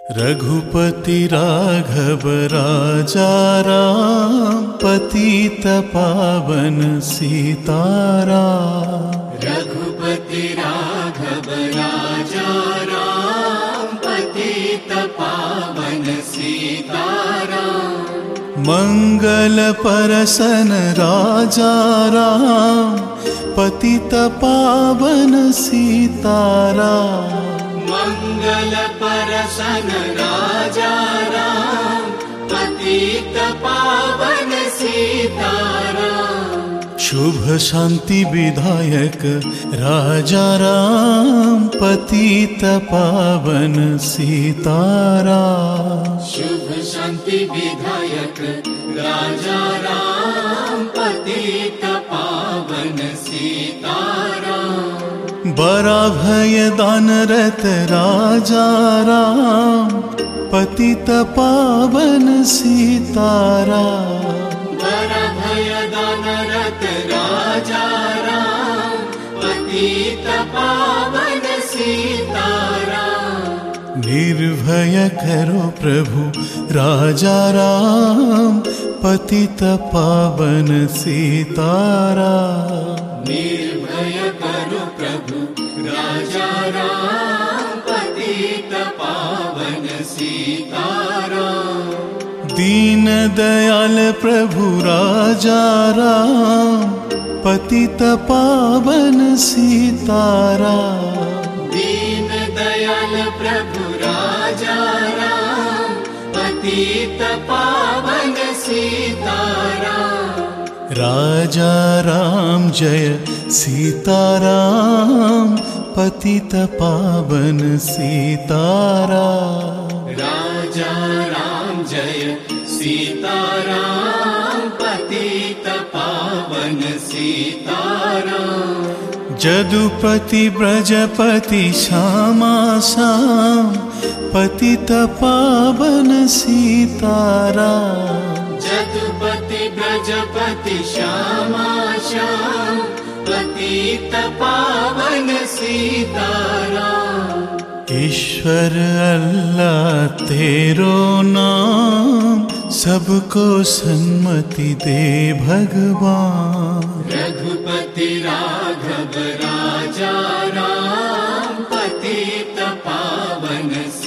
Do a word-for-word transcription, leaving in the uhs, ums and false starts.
रघुपति राघव राजा राम, पतित पावन सीताराम। रघुपति राघव राजा राम, पतित पावन सीताराम। मंगल परसन राजा राम, पतित पावन सीताराम। मंगल परसन राजा राम, पतित पावन सीताराम। शुभ शांति विधायक राजा राम, पतित पावन सीताराम। शुभ शांति विधायक राजा राम, पतित पावन सीताराम। बड़ा भय दानरत राजा राम, पतित पावन सीताराम। बड़ा भय दानरत राजा राम, पतित पावन सीताराम। निर्भय करो प्रभु राजा राम, पतित पावन सीताराम। निर्भय करो प्रभु राजा राम, पतित पावन सीताराम। दीन दयाल प्रभु राजा राम, पतित पावन सीताराम। दीन दयाल प्रभु राजा राम, पतित पावन सीताराम। राजा राम जय सीताराम, पतित पावन सीताराम। राजा राम जय सीताराम, पतित पावन सीताराम। जदुपति ब्रजपति श्यामा श्याम, पतित पावन सीताराम। जदुपति ब्रजपति श्यामा श्याम, पतित पावन सीताराम। ईश्वर अल्लाह तेरो नाम, सबको सन्मति दे भगवान। रघुपति राघव राजा राम, पतित पावन